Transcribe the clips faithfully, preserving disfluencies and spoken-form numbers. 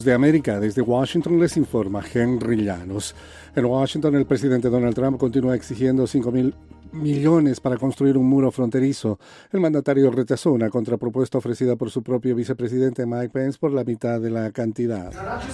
De América, desde Washington les informa Henry Llanos. En Washington, el presidente Donald Trump continúa exigiendo cinco mil millones para construir un muro fronterizo. El mandatario rechazó una contrapropuesta ofrecida por su propio vicepresidente Mike Pence por la mitad de la cantidad.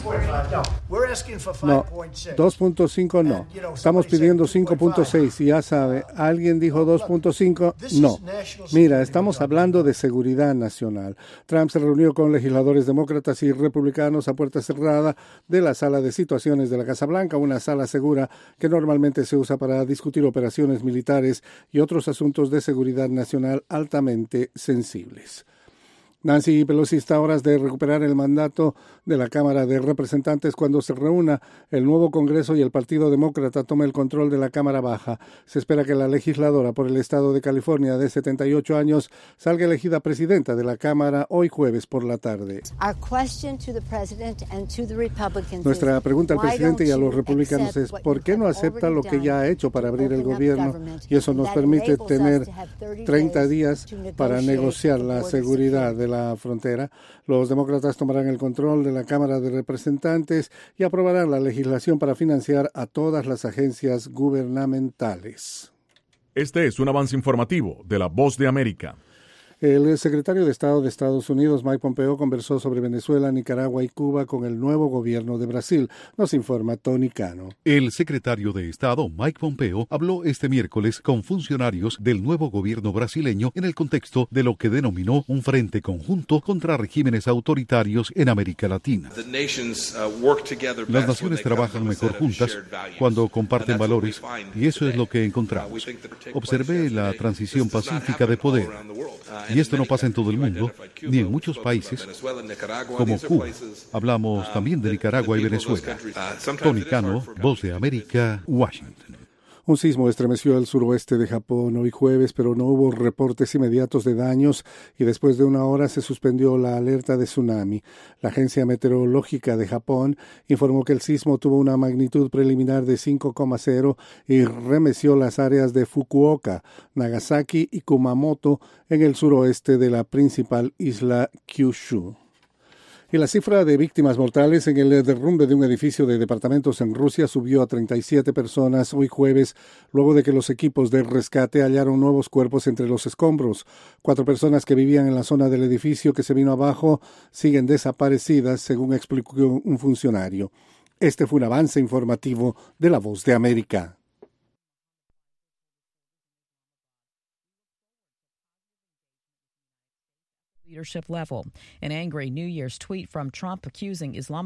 No, dos punto cinco no. Estamos pidiendo cinco punto seis y ya sabe, ¿alguien dijo dos punto cinco? No. Mira, estamos hablando de seguridad nacional. Trump se reunió con legisladores demócratas y republicanos a puerta cerrada de la sala de situaciones de la Casa Blanca, una sala segura que normalmente se usa para discutir operaciones militares y otros asuntos de seguridad nacional altamente sensibles. Nancy Pelosi está a horas de recuperar el mandato de la Cámara de Representantes cuando se reúna el nuevo Congreso y el Partido Demócrata tome el control de la Cámara Baja. Se espera que la legisladora por el estado de California de setenta y ocho años salga elegida presidenta de la Cámara hoy jueves por la tarde. Nuestra pregunta al presidente y a los republicanos es ¿por qué no acepta lo que ya ha hecho para abrir el gobierno? Y eso nos permite tener treinta días para negociar la seguridad de la frontera. Los demócratas tomarán el control de la Cámara de Representantes y aprobarán la legislación para financiar a todas las agencias gubernamentales. Este es un avance informativo de La Voz de América. El secretario de Estado de Estados Unidos, Mike Pompeo, conversó sobre Venezuela, Nicaragua y Cuba con el nuevo gobierno de Brasil. Nos informa Tony Cano. El secretario de Estado, Mike Pompeo, habló este miércoles con funcionarios del nuevo gobierno brasileño en el contexto de lo que denominó un frente conjunto contra regímenes autoritarios en América Latina. Las naciones trabajan mejor juntas cuando comparten valores y eso es lo que encontramos. Observé la transición pacífica de poder. Y esto no pasa en todo el mundo, ni en muchos países, como Cuba. Hablamos también de Nicaragua y Venezuela. Tony Cano, Voz de América, Washington. Un sismo estremeció el suroeste de Japón hoy jueves, pero no hubo reportes inmediatos de daños y después de una hora se suspendió la alerta de tsunami. La Agencia Meteorológica de Japón informó que el sismo tuvo una magnitud preliminar de cinco coma cero y remeció las áreas de Fukuoka, Nagasaki y Kumamoto en el suroeste de la principal isla Kyushu. Y la cifra de víctimas mortales en el derrumbe de un edificio de departamentos en Rusia subió a treinta y siete personas hoy jueves, luego de que los equipos de rescate hallaron nuevos cuerpos entre los escombros. Cuatro personas que vivían en la zona del edificio que se vino abajo siguen desaparecidas, según explicó un funcionario. Este fue un avance informativo de La Voz de América. Leadership level. An angry New Year's tweet from Trump accusing Islam